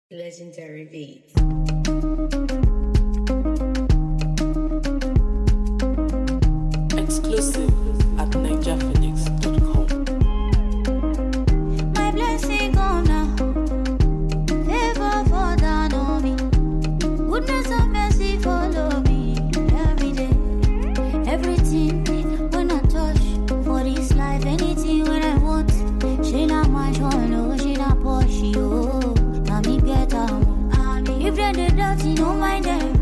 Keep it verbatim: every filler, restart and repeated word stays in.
Legendary beats. Exclusive at niger phoenix dot com. My blessing come now. Favor fall down on me. Goodness and mercy follow me every day. Everything when I touch for this life, anything when I want. She not my joy, no, she not push you. Now me get am. If they dirty, no mind them.